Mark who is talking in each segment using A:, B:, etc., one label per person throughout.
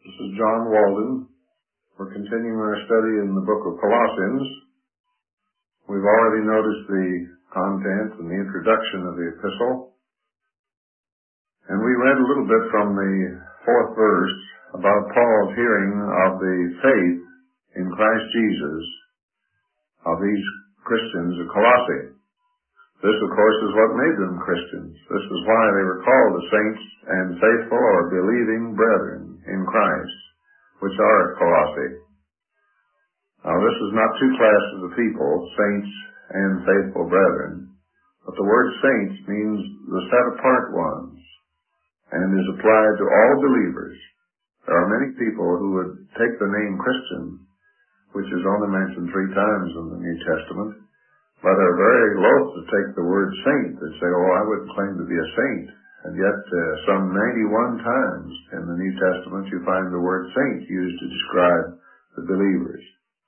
A: This is John Walden. We're continuing our study in the book of Colossians. We've already noticed the content and the introduction of the epistle. And we read a little bit from the 4th verse about Paul's hearing of the faith in Christ Jesus of these Christians of Colossae. This, of course, is what made them Christians. This is why they were called the saints and faithful or believing brethren in Christ, which are at Colossae. Now, this is not two classes of people, saints and faithful brethren, but the word saints means the set-apart ones and is applied to all believers. There are many people who would take the name Christian, which is only mentioned 3 times in the New Testament, but are very loath to take the word saint and say, oh, I wouldn't claim to be a saint. And yet, some 91 times in the New Testament you find the word saint used to describe the believers.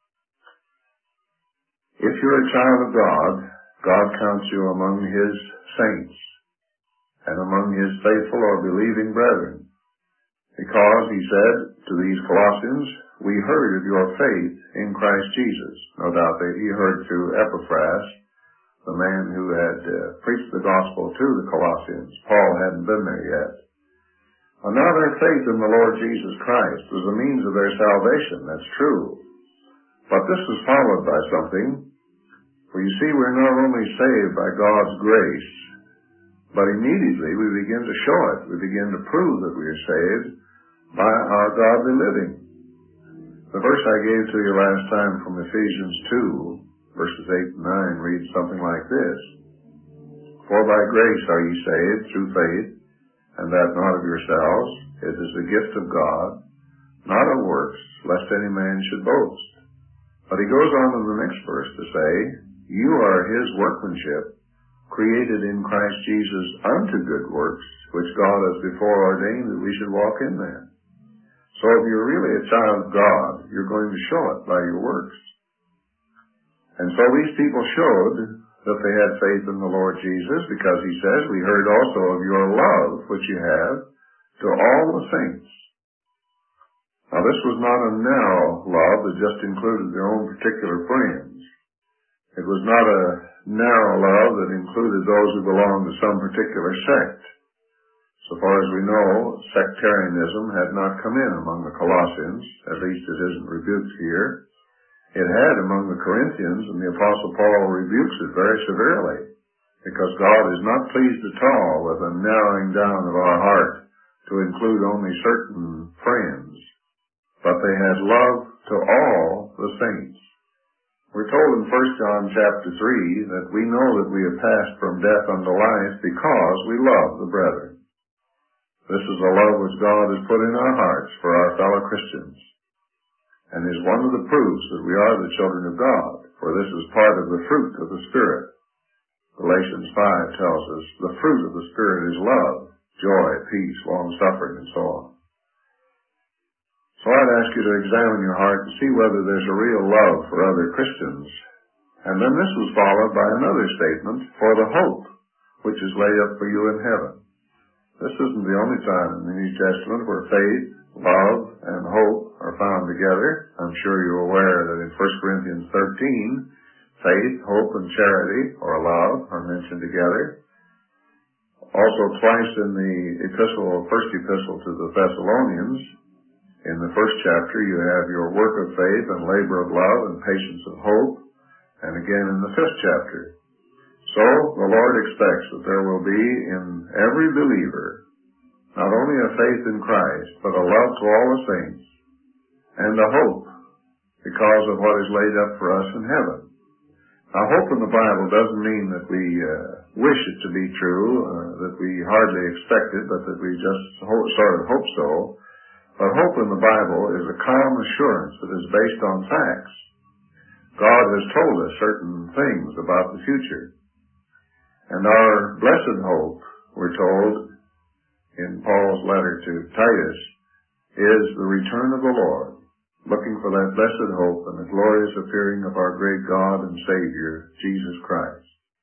A: If you're a child of God, God counts you among His saints and among His faithful or believing brethren. Because, He said to these Colossians, we heard of your faith in Christ Jesus. No doubt that He heard through Epaphras, the man who had preached the gospel to the Colossians. Paul hadn't been there yet. Well, now their faith in the Lord Jesus Christ was a means of their salvation. That's true. But this was followed by something. For you see, we're not only saved by God's grace, but immediately we begin to show it. We begin to prove that we are saved by our godly living. The verse I gave to you last time from Ephesians 2, verses 8 and 9, reads something like this. For by grace are ye saved through faith, and that not of yourselves. It is the gift of God, not of works, lest any man should boast. But he goes on in the next verse to say, you are His workmanship, created in Christ Jesus unto good works, which God has before ordained that we should walk in them. So if you're really a child of God, you're going to show it by your works. And so these people showed that they had faith in the Lord Jesus, because He says, we heard also of your love, which you have, to all the saints. Now this was not a narrow love that just included their own particular friends. It was not a narrow love that included those who belonged to some particular sect. So far as we know, sectarianism had not come in among the Colossians, at least it isn't rebuked here. It had among the Corinthians, and the Apostle Paul rebukes it very severely, because God is not pleased at all with a narrowing down of our heart to include only certain friends, but they had love to all the saints. We're told in 1 John chapter 3 that we know that we have passed from death unto life because we love the brethren. This is the love which God has put in our hearts for our fellow Christians, and is one of the proofs that we are the children of God, for this is part of the fruit of the Spirit. Galatians 5 tells us the fruit of the Spirit is love, joy, peace, long-suffering, and so on. So I'd ask you to examine your heart and see whether there's a real love for other Christians. And then this was followed by another statement, for the hope which is laid up for you in heaven. This isn't the only time in the New Testament where faith, love, and hope are found together. I'm sure you're aware that in 1 Corinthians 13, faith, hope, and charity, or love, are mentioned together. Also twice in the first epistle to the Thessalonians, in the 1st chapter, you have your work of faith and labor of love and patience of hope, and again in the 5th chapter. So, the Lord expects that there will be in every believer not only a faith in Christ, but a love to all the saints, and a hope because of what is laid up for us in heaven. Now, hope in the Bible doesn't mean that we wish it to be true, that we hardly expect it, but that we just sort of hope so. But hope in the Bible is a calm assurance that is based on facts. God has told us certain things about the future. And our blessed hope, we're told in Paul's letter to Titus, is the return of the Lord, looking for that blessed hope and the glorious appearing of our great God and Savior, Jesus Christ.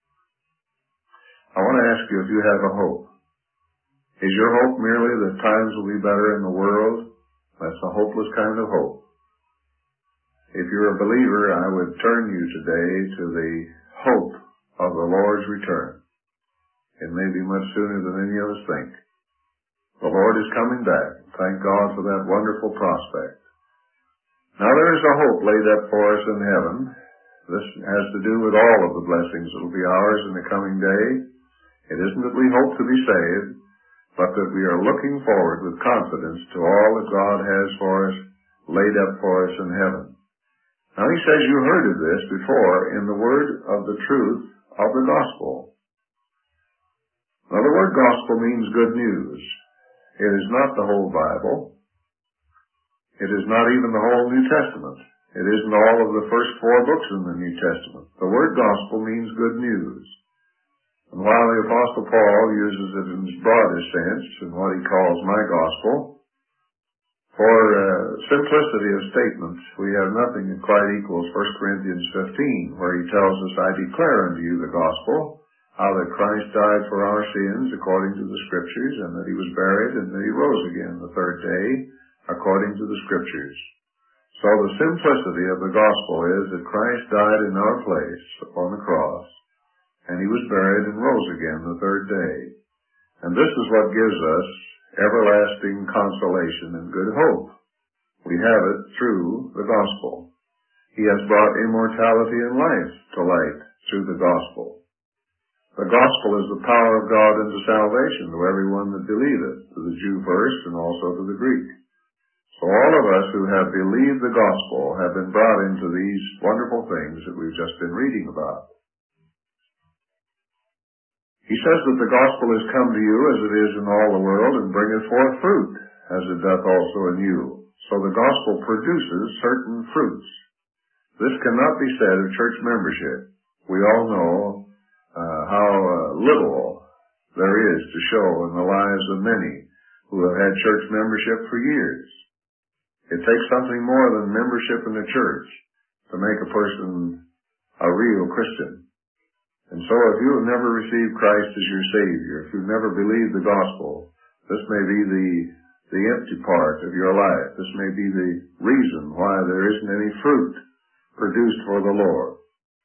A: I want to ask you if you have a hope. Is your hope merely that times will be better in the world, That's a hopeless kind of hope. If you're a believer, I would turn you today to the hope of the Lord's return. It may be much sooner than any of us think. The Lord is coming back. Thank God for that wonderful prospect. Now there is a hope laid up for us in heaven. This has to do with all of the blessings that will be ours in the coming day. It isn't that we hope to be saved, but that we are looking forward with confidence to all that God has for us, laid up for us in heaven. Now he says you heard of this before in the word of the truth of the gospel. Now the word gospel means good news. It is not the whole Bible. It is not even the whole New Testament. It isn't all of the first 4 books in the New Testament. The word gospel means good news. And while the Apostle Paul uses it in its broadest sense, in what he calls my gospel, for simplicity of statement, we have nothing that quite equals 1 Corinthians 15, where he tells us, I declare unto you the gospel, how that Christ died for our sins according to the Scriptures, and that he was buried, and that he rose again the 3rd day according to the Scriptures. So the simplicity of the gospel is that Christ died in our place upon the cross, and he was buried and rose again the 3rd day. And this is what gives us everlasting consolation and good hope. We have it through the gospel. He has brought immortality and life to light through the gospel. The gospel is the power of God unto salvation to everyone that believeth, to the Jew first and also to the Greek. So all of us who have believed the gospel have been brought into these wonderful things that we've just been reading about. He says that the gospel is come to you as it is in all the world, and bringeth forth fruit, as it doth also in you. So the gospel produces certain fruits. This cannot be said of church membership. We all know how little there is to show in the lives of many who have had church membership for years. It takes something more than membership in the church to make a person a real Christian. And so if you have never received Christ as your Savior, if you've never believed the gospel, this may be the empty part of your life. This may be the reason why there isn't any fruit produced for the Lord.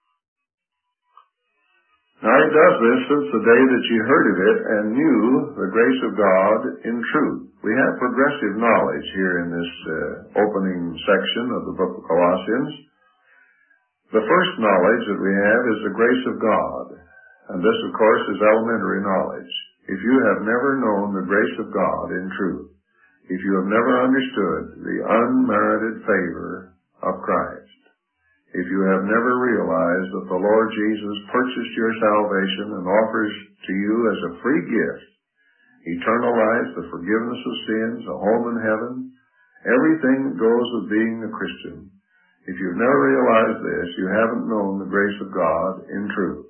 A: Now he does this since the day that you heard of it and knew the grace of God in truth. We have progressive knowledge here in this opening section of the book of Colossians. The first knowledge that we have is the grace of God. And this, of course, is elementary knowledge. If you have never known the grace of God in truth, if you have never understood the unmerited favor of Christ, if you have never realized that the Lord Jesus purchased your salvation and offers to you as a free gift eternal life, the forgiveness of sins, a home in heaven, everything that goes with being a Christian, if you've never realized this, you haven't known the grace of God in truth.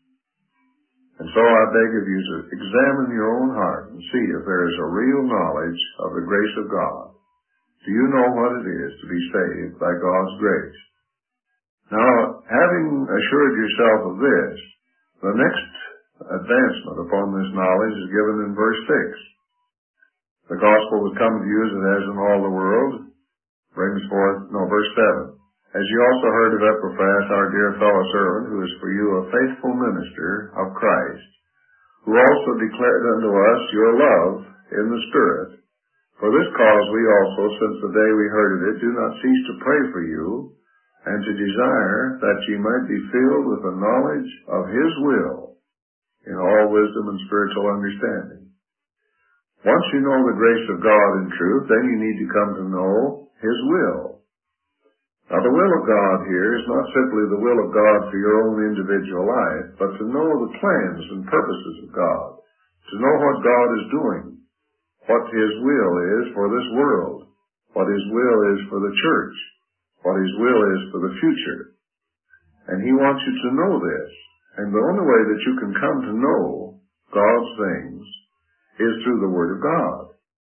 A: And so I beg of you to examine your own heart and see if there is a real knowledge of the grace of God. Do you know what it is to be saved by God's grace? Now, having assured yourself of this, the next advancement upon this knowledge is given in verse 6. The gospel was come to you as it has in all the world, verse 7. As you also heard of Epaphras, our dear fellow servant, who is for you a faithful minister of Christ, who also declared unto us your love in the Spirit. For this cause we also, since the day we heard of it, do not cease to pray for you, and to desire that ye might be filled with the knowledge of His will, in all wisdom and spiritual understanding. Once you know the grace of God in truth, then you need to come to know His will. Now the will of God here is not simply the will of God for your own individual life, but to know the plans and purposes of God, to know what God is doing, what His will is for this world, what His will is for the church, what His will is for the future. And He wants you to know this. And the only way that you can come to know God's things is through the Word of God.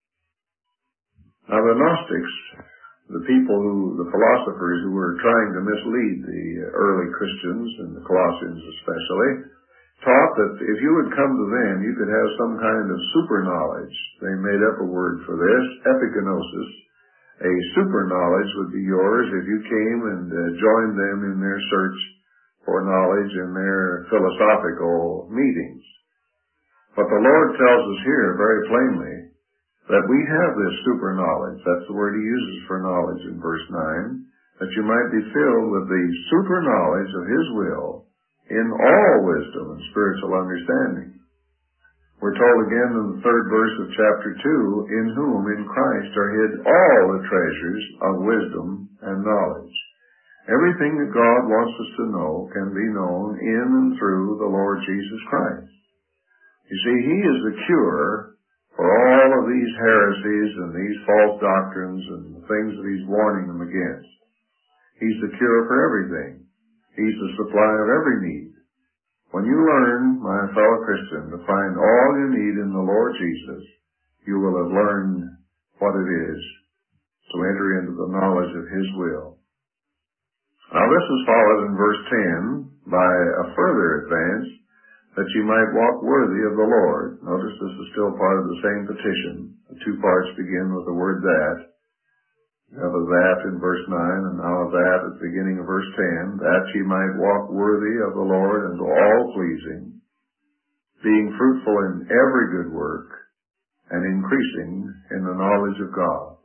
A: Now the Gnostics, the philosophers who were trying to mislead the early Christians, and the Colossians especially, taught that if you would come to them, you could have some kind of super knowledge. They made up a word for this, epignosis, A super knowledge would be yours if you came and joined them in their search for knowledge in their philosophical meetings. But the Lord tells us here very plainly that we have this super knowledge. That's the word he uses for knowledge in verse 9, that you might be filled with the super knowledge of his will in all wisdom and spiritual understanding. We're told again in the 3rd verse of chapter 2, in whom, in Christ, are hid all the treasures of wisdom and knowledge. Everything that God wants us to know can be known in and through the Lord Jesus Christ. You see, he is the cure for all of these heresies and these false doctrines and the things that he's warning them against. He's the cure for everything. He's the supply of every need. When you learn, my fellow Christian, to find all you need in the Lord Jesus, you will have learned what it is to enter into the knowledge of his will. Now this is followed in verse 10 by a further advance, that you might walk worthy of the Lord. Notice this is still part of the same petition. The two parts begin with the word that. You have a that in verse 9, and now a that at the beginning of verse 10, that ye might walk worthy of the Lord unto all pleasing, being fruitful in every good work, and increasing in the knowledge of God.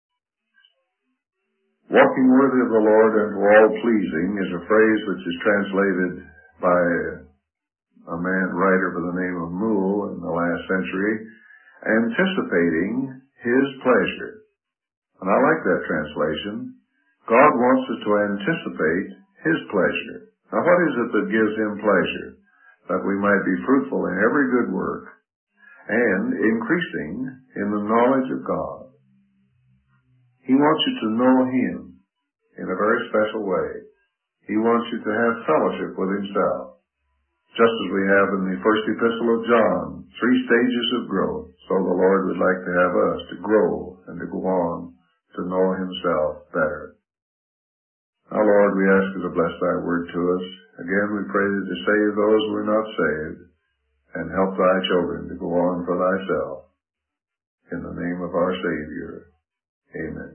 A: Walking worthy of the Lord unto all pleasing is a phrase which is translated by a writer by the name of Moule in the last century, anticipating his pleasure. And I like that translation. God wants us to anticipate his pleasure. Now what is it that gives him pleasure? That we might be fruitful in every good work and increasing in the knowledge of God. He wants you to know him in a very special way. He wants you to have fellowship with himself. Just as we have in the first epistle of John, 3 stages of growth, so the Lord would like to have us to grow and to go on to know himself better. Now, Lord, we ask you to bless thy word to us. Again, we pray thee to save those who are not saved, and help thy children to go on for thyself. In the name of our Savior, amen.